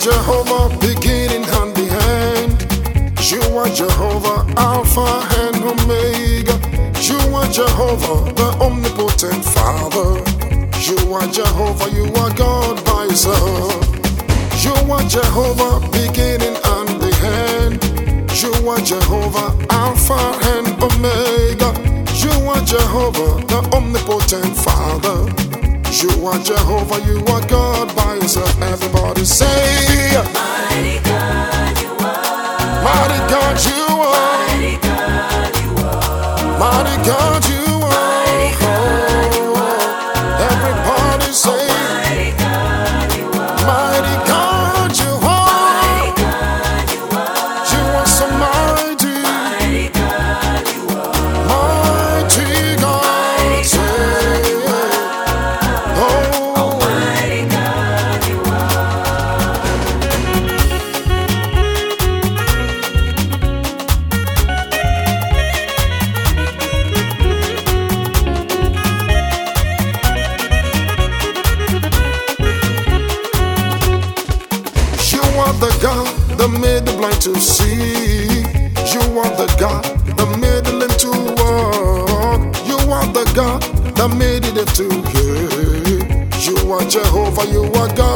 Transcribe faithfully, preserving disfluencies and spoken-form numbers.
Jehovah, beginning and the end. You are Jehovah, Alpha and Omega. You are Jehovah, the omnipotent Father. You are Jehovah, you are God by yourself. You are Jehovah, beginning and the end. You are Jehovah, Alpha and Omega. You are Jehovah, the omnipotent Father. You are Jehovah, you are God by yourself. Everybody say, Mighty God you are. Mighty God you are. Mighty God you are. Mighty God you are. Mighty God you are. Everybody say, Mighty God you are. Mighty God you are. Mighty God you are. You are so mighty. Mighty God you are. Mighty God, say, oh, Mighty God you are. you are the God that made the blind to see. You are the God that made the lame to walk. You are the God that made the deaf to hear. You are Jehovah, you are God